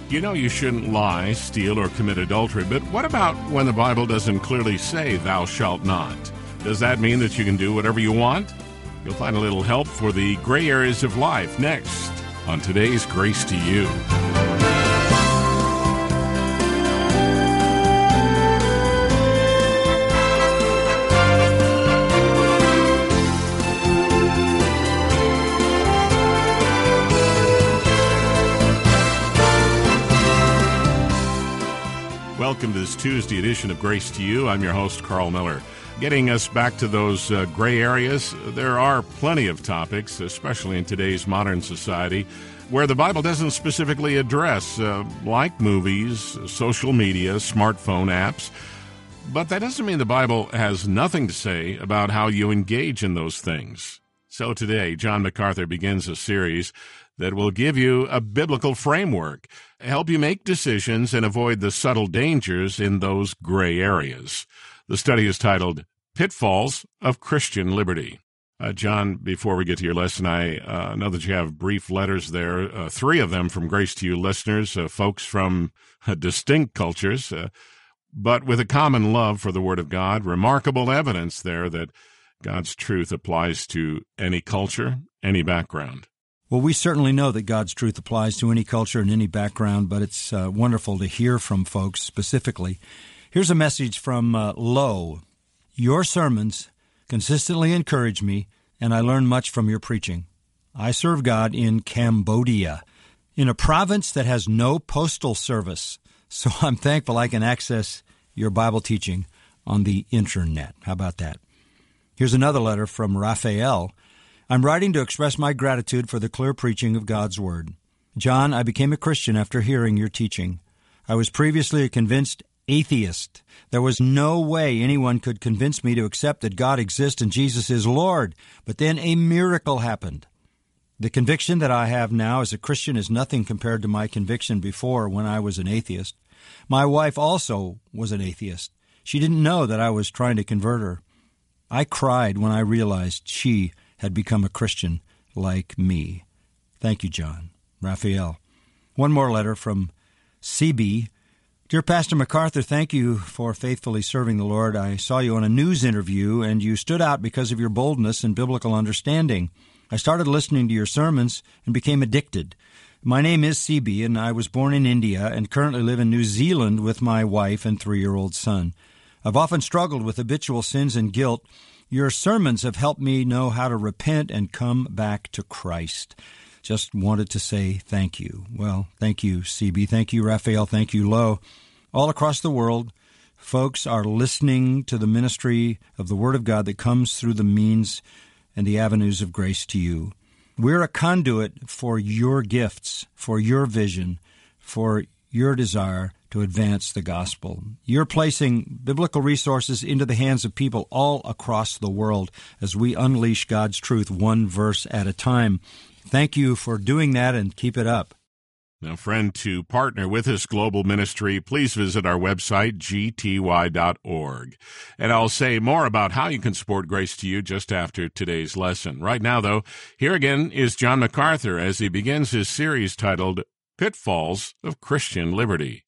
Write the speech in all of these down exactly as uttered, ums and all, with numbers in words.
You know you shouldn't lie, steal, or commit adultery, but what about when the Bible doesn't clearly say thou shalt not? Does that mean that you can do whatever you want? You'll find a little help for the gray areas of life next on today's Grace to You. Welcome to this Tuesday edition of Grace to You. I'm your host, Carl Miller. Getting us back to those uh, gray areas, there are plenty of topics, especially in today's modern society, where the Bible doesn't specifically address, uh, like movies, social media, smartphone apps. But that doesn't mean the Bible has nothing to say about how you engage in those things. So today, John MacArthur begins a series that will give you a biblical framework, help you make decisions and avoid the subtle dangers in those gray areas. The study is titled Pitfalls of Christian Liberty. Uh, John, before we get to your lesson, I uh, know that you have brief letters there, uh, three of them from Grace to You listeners, uh, folks from uh, distinct cultures, uh, but with a common love for the Word of God, remarkable evidence there that God's truth applies to any culture, any background. Well, we certainly know that God's truth applies to any culture and any background, but it's uh, wonderful to hear from folks specifically. Here's a message from uh, Lo. Your sermons consistently encourage me, and I learn much from your preaching. I serve God in Cambodia, in a province that has no postal service, so I'm thankful I can access your Bible teaching on the Internet. How about that? Here's another letter from Raphael. I'm writing to express my gratitude for the clear preaching of God's Word. John, I became a Christian after hearing your teaching. I was previously a convinced atheist. There was no way anyone could convince me to accept that God exists and Jesus is Lord. But then a miracle happened. The conviction that I have now as a Christian is nothing compared to my conviction before when I was an atheist. My wife also was an atheist. She didn't know that I was trying to convert her. I cried when I realized she had become a Christian like me. Thank you, John. Raphael. One more letter from C B. Dear Pastor MacArthur, thank you for faithfully serving the Lord. I saw you on a news interview, and you stood out because of your boldness and biblical understanding. I started listening to your sermons and became addicted. My name is C B, and I was born in India and currently live in New Zealand with my wife and three-year-old son. I've often struggled with habitual sins and guilt. Your sermons have helped me know how to repent and come back to Christ. Just wanted to say thank you. Well, thank you, C B. Thank you, Raphael. Thank you, Lo. All across the world, folks are listening to the ministry of the Word of God that comes through the means and the avenues of Grace to You. We're a conduit for your gifts, for your vision, for your desire to advance the gospel. You're placing biblical resources into the hands of people all across the world as we unleash God's truth one verse at a time. Thank you for doing that, and keep it up. Now, friend, to partner with this global ministry, please visit our website, g t y dot org. And I'll say more about how you can support Grace to You just after today's lesson. Right now, though, here again is John MacArthur as he begins his series titled Pitfalls of Christian Liberty.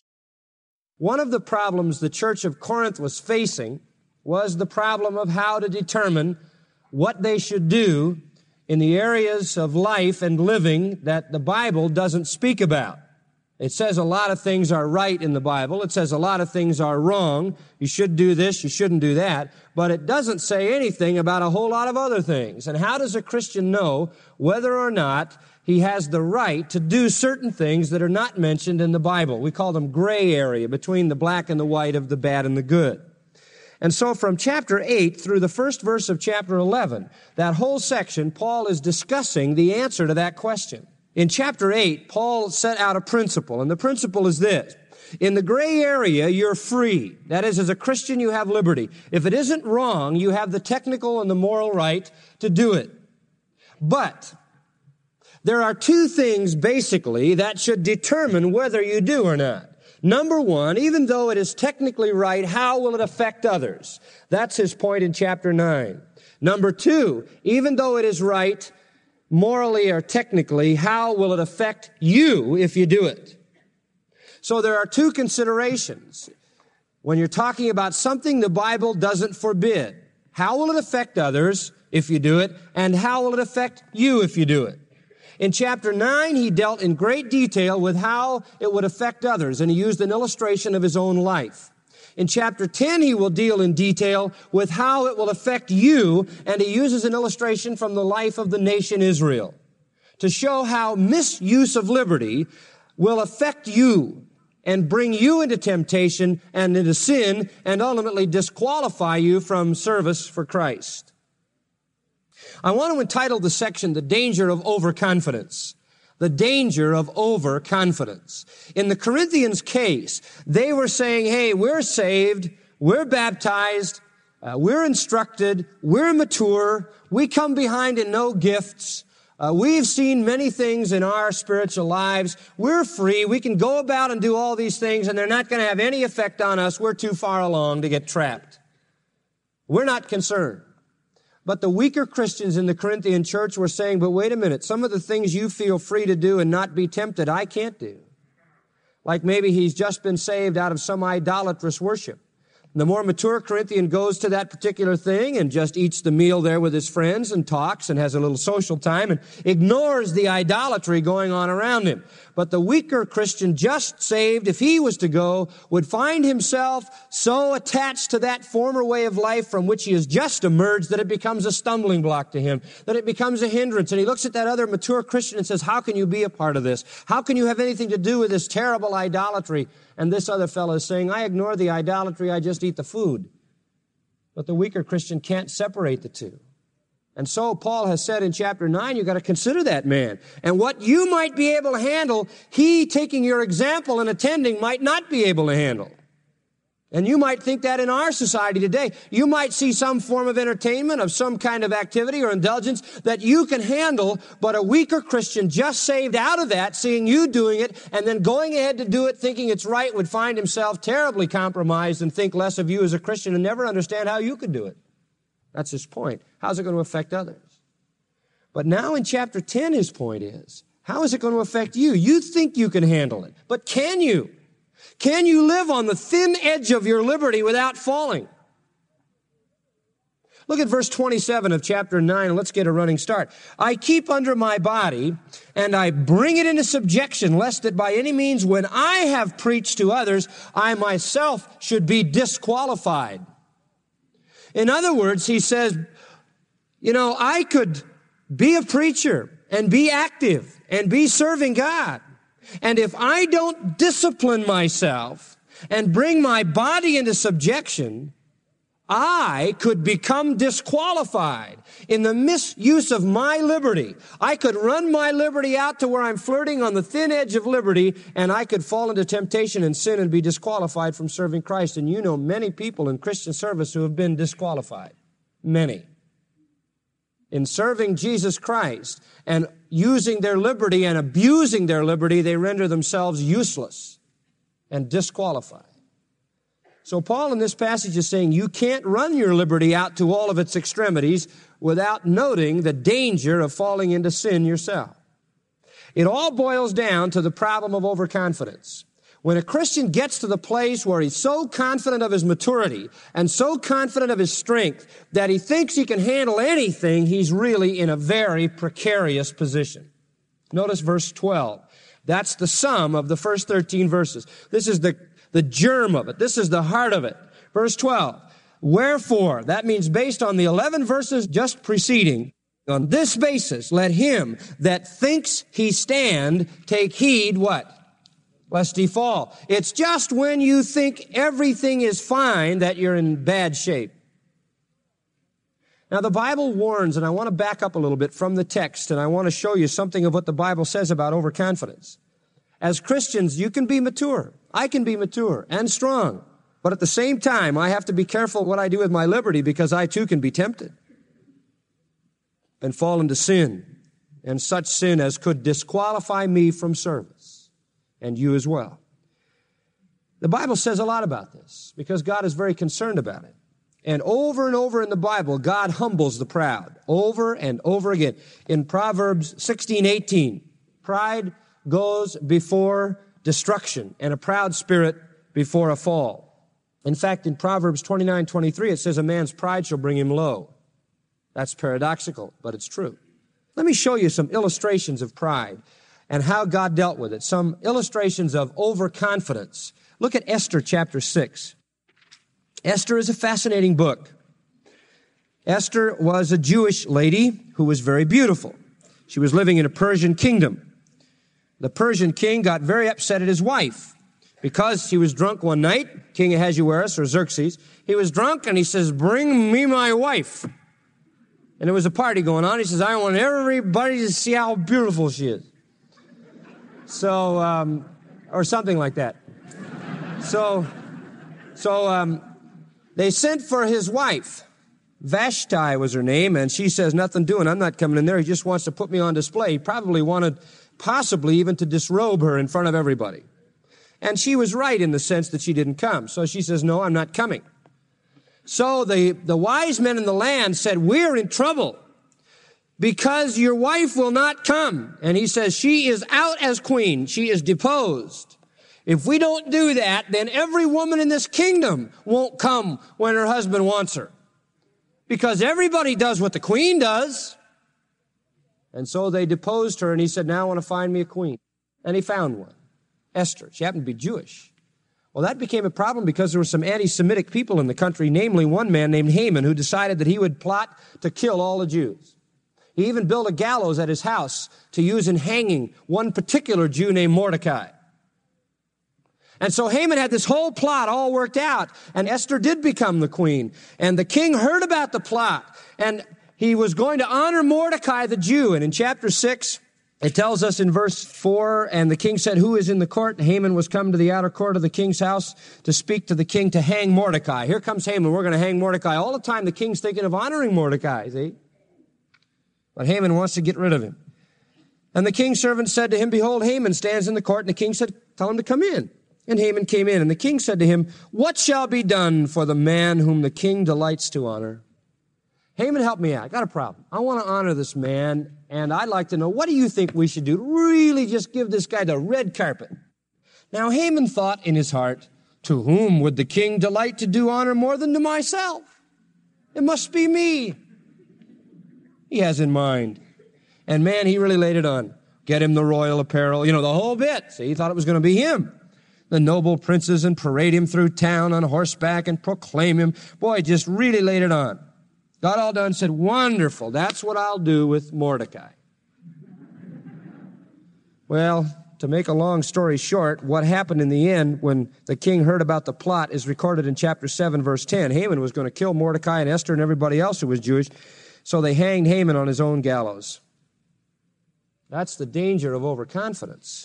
One of the problems the Church of Corinth was facing was the problem of how to determine what they should do in the areas of life and living that the Bible doesn't speak about. It says a lot of things are right in the Bible. It says a lot of things are wrong. You should do this, you shouldn't do that. But it doesn't say anything about a whole lot of other things. And how does a Christian know whether or not he has the right to do certain things that are not mentioned in the Bible? We call them gray area, between the black and the white, of the bad and the good. And so from chapter eight through the first verse of chapter eleven, that whole section, Paul is discussing the answer to that question. In chapter eight, Paul set out a principle, and the principle is this. In the gray area, you're free. That is, as a Christian, you have liberty. If it isn't wrong, you have the technical and the moral right to do it. But there are two things, basically, that should determine whether you do or not. Number one, even though it is technically right, how will it affect others? That's his point in chapter nine. Number two, even though it is right, morally or technically, how will it affect you if you do it? So there are two considerations when you're talking about something the Bible doesn't forbid. How will it affect others if you do it, and how will it affect you if you do it? In chapter nine, he dealt in great detail with how it would affect others, and he used an illustration of his own life. In chapter ten, he will deal in detail with how it will affect you, and he uses an illustration from the life of the nation Israel to show how misuse of liberty will affect you and bring you into temptation and into sin and ultimately disqualify you from service for Christ. I want to entitle the section, The Danger of Overconfidence. The danger of overconfidence. In the Corinthians case, they were saying, hey, we're saved, we're baptized, uh, we're instructed, we're mature, we come behind in no gifts, uh, we've seen many things in our spiritual lives, we're free, we can go about and do all these things, and they're not going to have any effect on us, we're too far along to get trapped. We're not concerned. But the weaker Christians in the Corinthian church were saying, but wait a minute, some of the things you feel free to do and not be tempted, I can't do. Like maybe he's just been saved out of some idolatrous worship. The more mature Corinthian goes to that particular thing and just eats the meal there with his friends and talks and has a little social time and ignores the idolatry going on around him. But the weaker Christian, just saved, if he was to go, would find himself so attached to that former way of life from which he has just emerged that it becomes a stumbling block to him, that it becomes a hindrance. And he looks at that other mature Christian and says, how can you be a part of this? How can you have anything to do with this terrible idolatry? And this other fellow is saying, I ignore the idolatry, I just eat the food. But the weaker Christian can't separate the two. And so Paul has said in chapter nine, you've got to consider that man. And what you might be able to handle, he, taking your example and attending, might not be able to handle. And you might think that in our society today. You might see some form of entertainment, of some kind of activity or indulgence that you can handle, but a weaker Christian just saved out of that, seeing you doing it, and then going ahead to do it, thinking it's right, would find himself terribly compromised and think less of you as a Christian and never understand how you could do it. That's his point. How's it going to affect others? But now in chapter ten, his point is, how is it going to affect you? You think you can handle it, but can you? Can you live on the thin edge of your liberty without falling? Look at verse twenty-seven of chapter nine, and let's get a running start. I keep under my body, and I bring it into subjection, lest that by any means, when I have preached to others, I myself should be disqualified. In other words, he says, you know, I could be a preacher and be active and be serving God. And if I don't discipline myself and bring my body into subjection, I could become disqualified in the misuse of my liberty. I could run my liberty out to where I'm flirting on the thin edge of liberty, and I could fall into temptation and sin and be disqualified from serving Christ. And you know many people in Christian service who have been disqualified. Many. In serving Jesus Christ and using their liberty and abusing their liberty, they render themselves useless and disqualified. So Paul in this passage is saying you can't run your liberty out to all of its extremities without noting the danger of falling into sin yourself. It all boils down to the problem of overconfidence. When a Christian gets to the place where he's so confident of his maturity and so confident of his strength that he thinks he can handle anything, he's really in a very precarious position. Notice verse twelve. That's the sum of the first thirteen verses. This is the, the germ of it. This is the heart of it. Verse twelve. Wherefore, that means based on the eleven verses just preceding, on this basis, let him that thinks he stand take heed, what? Lest he fall. It's just when you think everything is fine that you're in bad shape. Now, the Bible warns, and I want to back up a little bit from the text, and I want to show you something of what the Bible says about overconfidence. As Christians, you can be mature. I can be mature and strong. But at the same time, I have to be careful what I do with my liberty because I too can be tempted and fall into sin, and such sin as could disqualify me from service. And you as well. The Bible says a lot about this because God is very concerned about it. And over and over in the Bible, God humbles the proud. Over and over again. In Proverbs sixteen eighteen, pride goes before destruction and a proud spirit before a fall. In fact, in Proverbs twenty-nine twenty-three, it says, a man's pride shall bring him low. That's paradoxical, but it's true. Let me show you some illustrations of pride and how God dealt with it. Some illustrations of overconfidence. Look at Esther chapter six. Esther is a fascinating book. Esther was a Jewish lady who was very beautiful. She was living in a Persian kingdom. The Persian king got very upset at his wife because he was drunk one night, King Ahasuerus or Xerxes. He was drunk and he says, bring me my wife. And there was a party going on. He says, I want everybody to see how beautiful she is. So, um, or something like that. So, so um, they sent for his wife. Vashti was her name, and she says, nothing doing, I'm not coming in there. He just wants to put me on display. He probably wanted possibly even to disrobe her in front of everybody. And she was right in the sense that she didn't come. So she says, no, I'm not coming. So the, the wise men in the land said, we're in trouble because your wife will not come. And he says, she is out as queen. She is deposed. If we don't do that, then every woman in this kingdom won't come when her husband wants her. Because everybody does what the queen does. And so they deposed her, and he said, now I want to find me a queen. And he found one, Esther. She happened to be Jewish. Well, that became a problem because there were some anti-Semitic people in the country, namely one man named Haman, who decided that he would plot to kill all the Jews. He even built a gallows at his house to use in hanging one particular Jew named Mordecai. And so Haman had this whole plot all worked out, and Esther did become the queen. And the king heard about the plot, and he was going to honor Mordecai the Jew. And in chapter six, it tells us in verse four, and the king said, who is in the court? And Haman was come to the outer court of the king's house to speak to the king to hang Mordecai. Here comes Haman, we're going to hang Mordecai. All the time the king's thinking of honoring Mordecai, see? But Haman wants to get rid of him. And the king's servant said to him, behold, Haman stands in the court. And the king said, tell him to come in. And Haman came in, and the king said to him, what shall be done for the man whom the king delights to honor? Haman, help me out. I got a problem. I want to honor this man, and I'd like to know, what do you think we should do to really just give this guy the red carpet? Now, Haman thought in his heart, to whom would the king delight to do honor more than to myself? It must be me. He has in mind. And man, he really laid it on. Get him the royal apparel, you know, the whole bit. See, he thought it was going to be him. The noble princes, and parade him through town on horseback and proclaim him. Boy, just really laid it on. Got all done, said, wonderful, that's what I'll do with Mordecai. Well, to make a long story short, what happened in the end when the king heard about the plot is recorded in chapter seven, verse ten. Haman was going to kill Mordecai and Esther and everybody else who was Jewish, so they hanged Haman on his own gallows. That's the danger of overconfidence.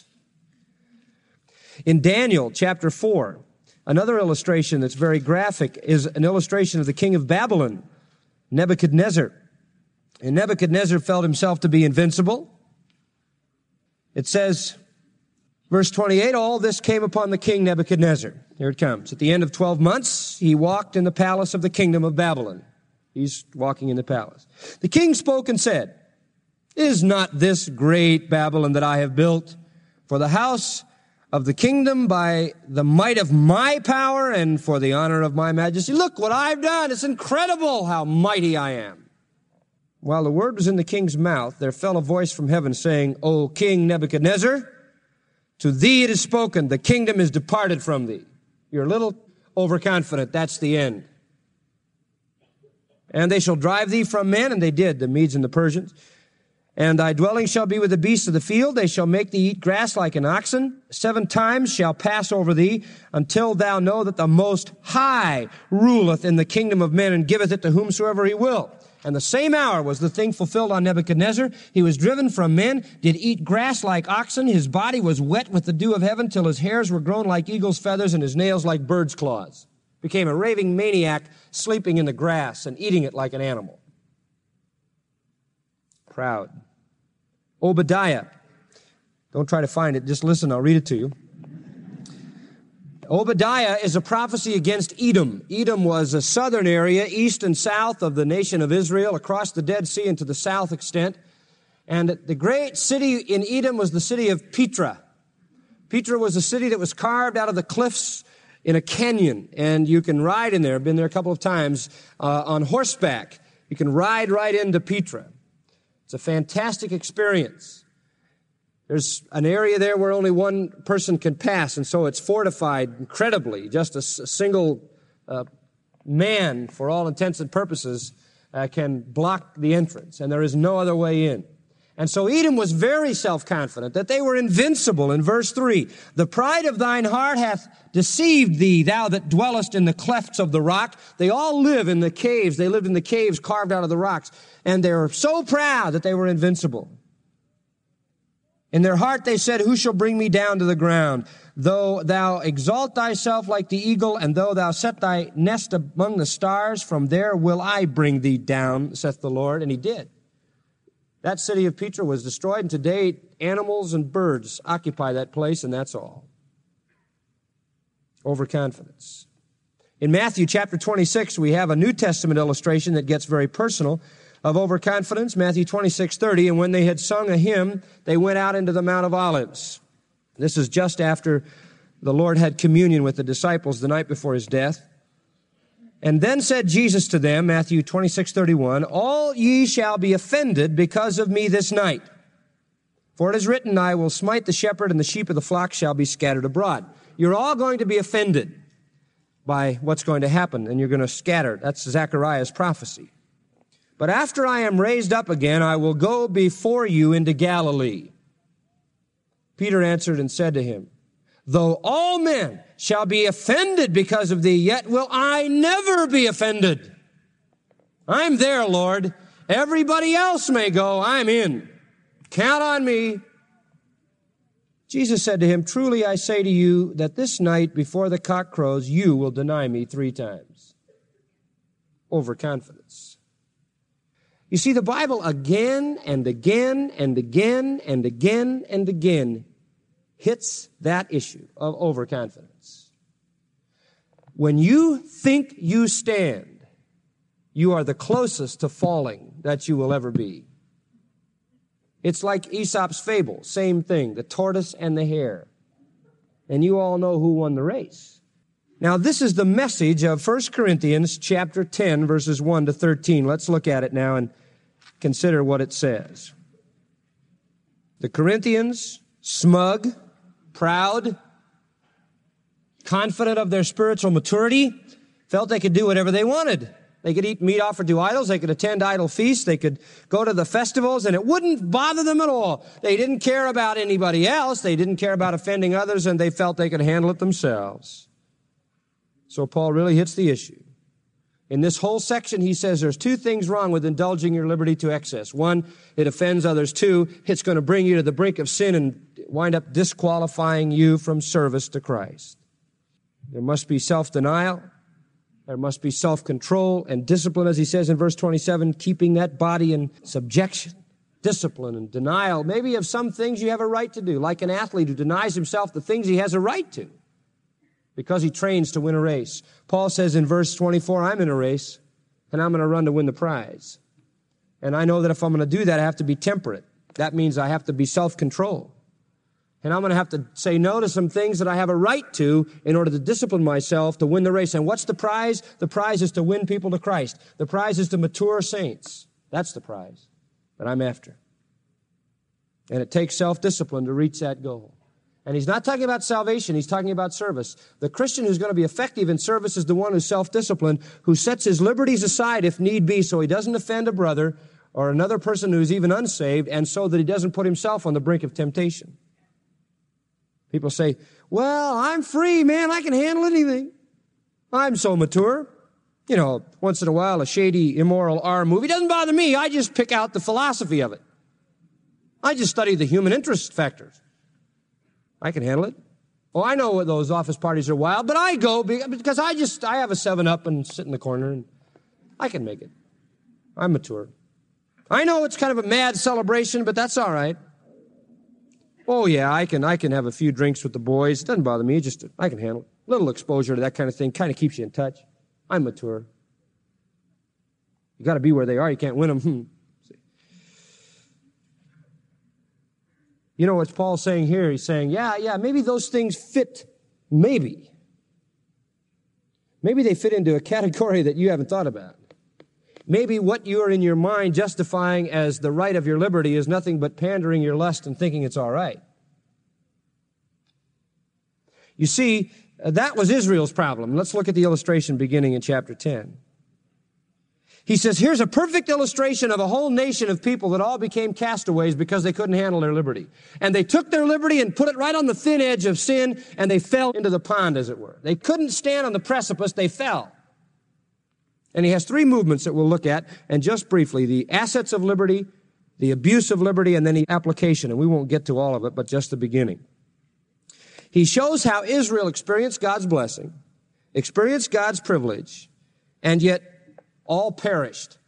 In Daniel chapter four, another illustration that's very graphic is an illustration of the king of Babylon, Nebuchadnezzar. And Nebuchadnezzar felt himself to be invincible. It says, verse twenty-eight, all this came upon the king Nebuchadnezzar. Here it comes. At the end of twelve months, he walked in the palace of the kingdom of Babylon. He's walking in the palace. The king spoke and said, is not this great Babylon that I have built for the house of the kingdom by the might of my power and for the honor of my majesty? Look what I've done. It's incredible how mighty I am. While the word was in the king's mouth, there fell a voice from heaven saying, O King Nebuchadnezzar, to thee it is spoken, the kingdom is departed from thee. You're a little overconfident. That's the end. And they shall drive thee from men, and they did, the Medes and the Persians. And thy dwelling shall be with the beasts of the field. They shall make thee eat grass like an oxen. Seven times shall pass over thee until thou know that the Most High ruleth in the kingdom of men and giveth it to whomsoever he will. And the same hour was the thing fulfilled on Nebuchadnezzar. He was driven from men, did eat grass like oxen. His body was wet with the dew of heaven till his hairs were grown like eagle's feathers and his nails like bird's claws. Became a raving maniac, sleeping in the grass and eating it like an animal. Proud. Obadiah. Don't try to find it. Just listen. I'll read it to you. Obadiah is a prophecy against Edom. Edom was a southern area, east and south of the nation of Israel, across the Dead Sea and to the south extent. And the great city in Edom was the city of Petra. Petra was a city that was carved out of the cliffs in a canyon, and you can ride in there. I've been there a couple of times uh, on horseback. You can ride right into Petra. It's a fantastic experience. There's an area there where only one person can pass, and so it's fortified incredibly. Just a, s- a single uh, man, for all intents and purposes, uh, can block the entrance, and there is no other way in. And so Edom was very self-confident that they were invincible. In verse three, the pride of thine heart hath deceived thee, thou that dwellest in the clefts of the rock. They all live in the caves. They lived in the caves carved out of the rocks. And they were so proud that they were invincible. In their heart they said, who shall bring me down to the ground? Though thou exalt thyself like the eagle, and though thou set thy nest among the stars, from there will I bring thee down, saith the Lord. And he did. That city of Petra was destroyed, and today animals and birds occupy that place, and that's all. Overconfidence. In Matthew chapter twenty-six, we have a New Testament illustration that gets very personal of overconfidence. Matthew twenty-six thirty, and when they had sung a hymn, they went out into the Mount of Olives. This is just after the Lord had communion with the disciples the night before his death. And then said Jesus to them, Matthew twenty-six thirty-one, all ye shall be offended because of me this night. For it is written, I will smite the shepherd, and the sheep of the flock shall be scattered abroad. You're all going to be offended by what's going to happen, and you're going to scatter. That's Zechariah's prophecy. But after I am raised up again, I will go before you into Galilee. Peter answered and said to him, though all men shall be offended because of thee, yet will I never be offended. I'm there, Lord. Everybody else may go. I'm in. Count on me. Jesus said to him, truly I say to you that this night before the cock crows, you will deny me three times. Overconfidence. You see, the Bible again and again and again and again and again hits that issue of overconfidence. When you think you stand, you are the closest to falling that you will ever be. It's like Aesop's fable, same thing, the tortoise and the hare. And you all know who won the race. Now, this is the message of First Corinthians chapter ten, verses one to thirteen. Let's look at it now and consider what it says. The Corinthians, smug, proud, confident of their spiritual maturity, felt they could do whatever they wanted. They could eat meat offered to idols. They could attend idol feasts. They could go to the festivals, and it wouldn't bother them at all. They didn't care about anybody else. They didn't care about offending others, and they felt they could handle it themselves. So Paul really hits the issue. In this whole section, he says there's two things wrong with indulging your liberty to excess. One, it offends others. Two, it's going to bring you to the brink of sin and wind up disqualifying you from service to Christ. There must be self-denial. There must be self-control and discipline, as he says in verse twenty-seven, keeping that body in subjection. Discipline and denial, maybe of some things you have a right to do, like an athlete who denies himself the things he has a right to because he trains to win a race. Paul says in verse twenty-four, I'm in a race, and I'm going to run to win the prize. And I know that if I'm going to do that, I have to be temperate. That means I have to be self-controlled. And I'm going to have to say no to some things that I have a right to in order to discipline myself to win the race. And what's the prize? The prize is to win people to Christ. The prize is to mature saints. That's the prize that I'm after. And it takes self-discipline to reach that goal. And he's not talking about salvation. He's talking about service. The Christian who's going to be effective in service is the one who's self-disciplined, who sets his liberties aside if need be so he doesn't offend a brother or another person who's even unsaved, and so that he doesn't put himself on the brink of temptation. People say, well, I'm free, man. I can handle anything. I'm so mature. You know, once in a while, a shady, immoral R movie doesn't bother me. I just pick out the philosophy of it. I just study the human interest factors. I can handle it. Oh, I know those office parties are wild, but I go because I just, I have a seven up and sit in the corner, and I can make it. I'm mature. I know it's kind of a mad celebration, but that's all right. Oh, yeah, I can I can have a few drinks with the boys. It doesn't bother me. Just I can handle it. A little exposure to that kind of thing kind of keeps you in touch. I'm mature. You got to be where they are. You can't win them. Hmm. You know what Paul's saying here? He's saying, yeah, yeah, maybe those things fit, maybe. Maybe they fit into a category that you haven't thought about. Maybe what you're in your mind justifying as the right of your liberty is nothing but pandering your lust and thinking it's all right. You see, that was Israel's problem. Let's look at the illustration beginning in chapter ten. He says, here's a perfect illustration of a whole nation of people that all became castaways because they couldn't handle their liberty. And they took their liberty and put it right on the thin edge of sin, and they fell into the pond, as it were. They couldn't stand on the precipice, they fell. And he has three movements that we'll look at, and just briefly, the assets of liberty, the abuse of liberty, and then the application. And we won't get to all of it, but just the beginning. He shows how Israel experienced God's blessing, experienced God's privilege, and yet all perished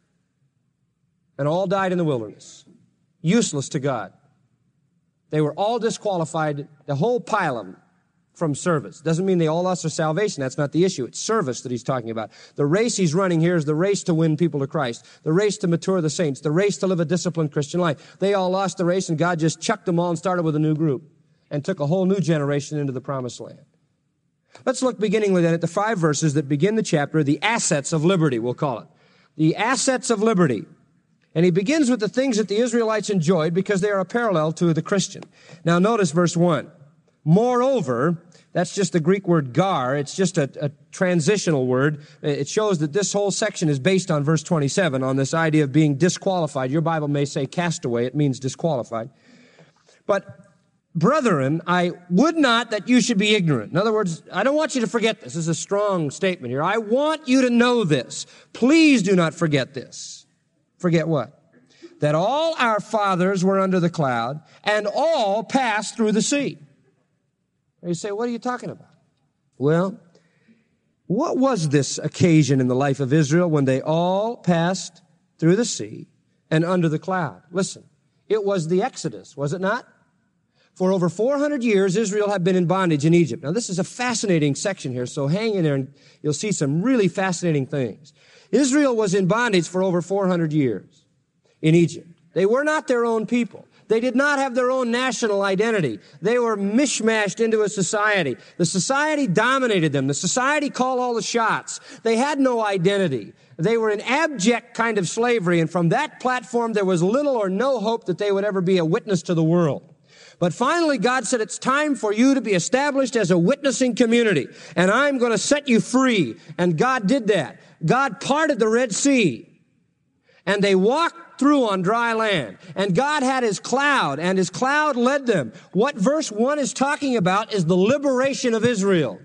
and all died in the wilderness, useless to God. They were all disqualified, the whole pile of them, from service. Doesn't mean they all lost their salvation. That's not the issue. It's service that he's talking about. The race he's running here is the race to win people to Christ, the race to mature the saints, the race to live a disciplined Christian life. They all lost the race, and God just chucked them all and started with a new group and took a whole new generation into the promised land. Let's look beginning with that at the five verses that begin the chapter, the assets of liberty, we'll call it. The assets of liberty. And he begins with the things that the Israelites enjoyed because they are a parallel to the Christian. Now notice verse one. Moreover, that's just the Greek word gar. It's just a, a transitional word. It shows that this whole section is based on verse twenty-seven, on this idea of being disqualified. Your Bible may say castaway. It means disqualified. But brethren, I would not that you should be ignorant. In other words, I don't want you to forget this. This is a strong statement here. I want you to know this. Please do not forget this. Forget what? That all our fathers were under the cloud, and all passed through the sea. And you say, what are you talking about? Well, what was this occasion in the life of Israel when they all passed through the sea and under the cloud? Listen, it was the Exodus, was it not? For over four hundred years, Israel had been in bondage in Egypt. Now, this is a fascinating section here, so hang in there and you'll see some really fascinating things. Israel was in bondage for over four hundred years in Egypt. They were not their own people. They did not have their own national identity. They were mishmashed into a society. The society dominated them. The society called all the shots. They had no identity. They were in abject kind of slavery, and from that platform, there was little or no hope that they would ever be a witness to the world. But finally, God said, it's time for you to be established as a witnessing community, and I'm going to set you free. And God did that. God parted the Red Sea, and they walked through on dry land. And God had his cloud, and his cloud led them. What verse one is talking about is the liberation of Israel.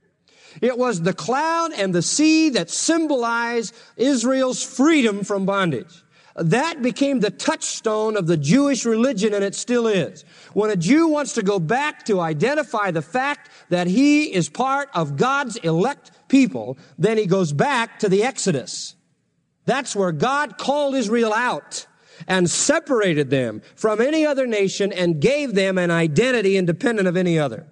It was the cloud and the sea that symbolized Israel's freedom from bondage. That became the touchstone of the Jewish religion, and it still is. When a Jew wants to go back to identify the fact that he is part of God's elect people, then he goes back to the Exodus. That's where God called Israel out and separated them from any other nation and gave them an identity independent of any other.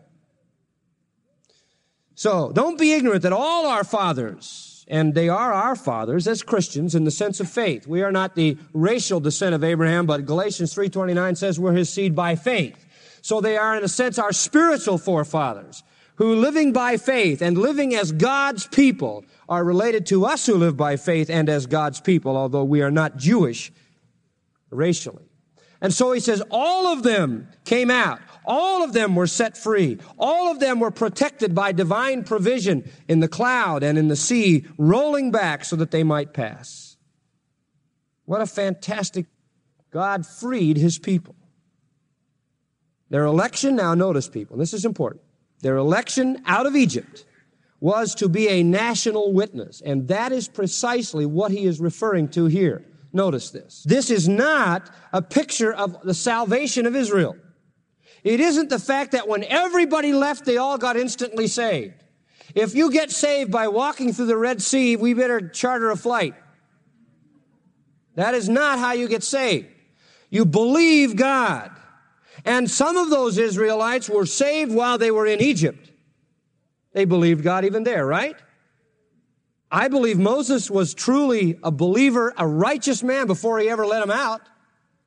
So don't be ignorant that all our fathers, and they are our fathers as Christians in the sense of faith. We are not the racial descent of Abraham, but Galatians three twenty-nine says we're his seed by faith. So they are in a sense our spiritual forefathers, who living by faith and living as God's people are related to us who live by faith and as God's people, although we are not Jewish racially. And so he says all of them came out. All of them were set free. All of them were protected by divine provision in the cloud and in the sea, rolling back so that they might pass. What a fantastic, God freed his people. Their election, now notice people, this is important. Their election out of Egypt was to be a national witness, and that is precisely what he is referring to here. Notice this. This is not a picture of the salvation of Israel. It isn't the fact that when everybody left, they all got instantly saved. If you get saved by walking through the Red Sea, we better charter a flight. That is not how you get saved. You believe God. And some of those Israelites were saved while they were in Egypt. They believed God even there, right? I believe Moses was truly a believer, a righteous man before he ever let them out.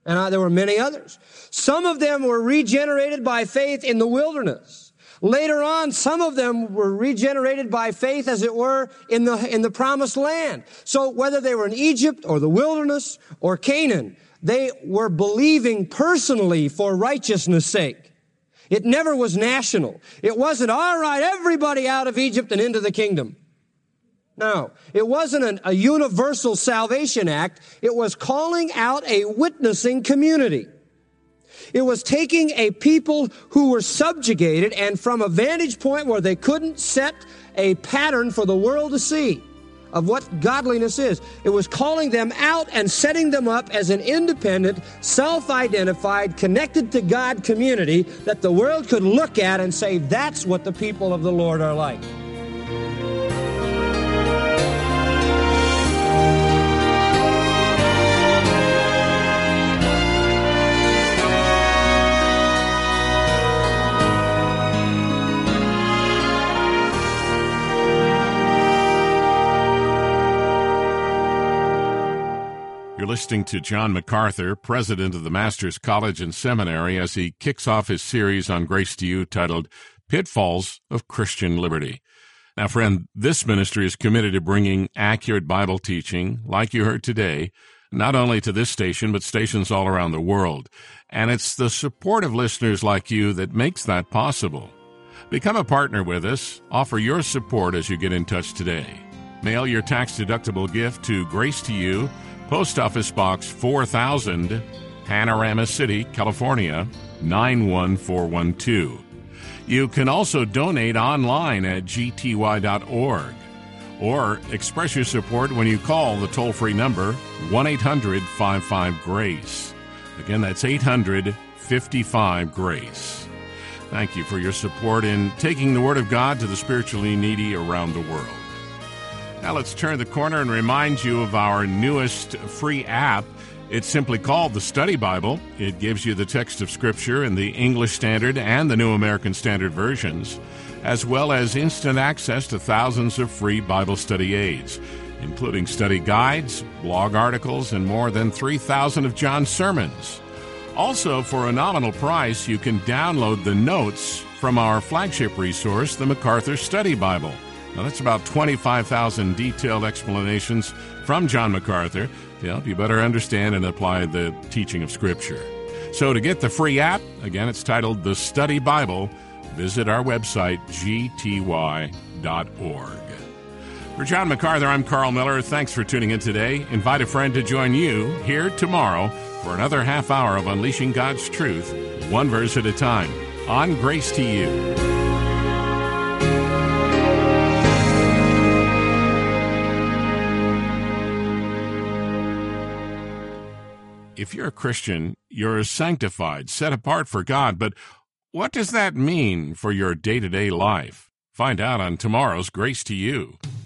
And uh, there were many others. Some of them were regenerated by faith in the wilderness. Later on, some of them were regenerated by faith, as it were, in the, in the promised land. So whether they were in Egypt or the wilderness or Canaan, they were believing personally for righteousness' sake. It never was national. It wasn't, all right, everybody out of Egypt and into the kingdom. No, it wasn't an, a universal salvation act. It was calling out a witnessing community. It was taking a people who were subjugated and from a vantage point where they couldn't set a pattern for the world to see of what godliness is. It was calling them out and setting them up as an independent, self-identified, connected to God community that the world could look at and say, that's what the people of the Lord are like. You're listening to John MacArthur, president of the Masters College and Seminary, as he kicks off his series on Grace to You titled Pitfalls of Christian Liberty. Now, friend, this ministry is committed to bringing accurate Bible teaching, like you heard today, not only to this station, but stations all around the world. And it's the support of listeners like you that makes that possible. Become a partner with us. Offer your support as you get in touch today. Mail your tax-deductible gift to Grace to You, Post Office Box four thousand, Panorama City, California, nine one four one two. You can also donate online at g t y dot org or express your support when you call the toll-free number one eight hundred five five GRACE. Again, that's eight hundred fifty-five GRACE. Thank you for your support in taking the Word of God to the spiritually needy around the world. Now let's turn the corner and remind you of our newest free app. It's simply called the Study Bible. It gives you the text of Scripture in the English Standard and the New American Standard versions, as well as instant access to thousands of free Bible study aids, including study guides, blog articles, and more than three thousand of John's sermons. Also, for a nominal price, you can download the notes from our flagship resource, the MacArthur Study Bible. Now, that's about twenty-five thousand detailed explanations from John MacArthur to help you better understand and apply the teaching of Scripture. So to get the free app, again, it's titled The Study Bible. Visit our website, g t y dot org. For John MacArthur, I'm Carl Miller. Thanks for tuning in today. Invite a friend to join you here tomorrow for another half hour of Unleashing God's Truth, one verse at a time, on Grace to You. If you're a Christian, you're sanctified, set apart for God, but what does that mean for your day-to-day life? Find out on tomorrow's Grace to You.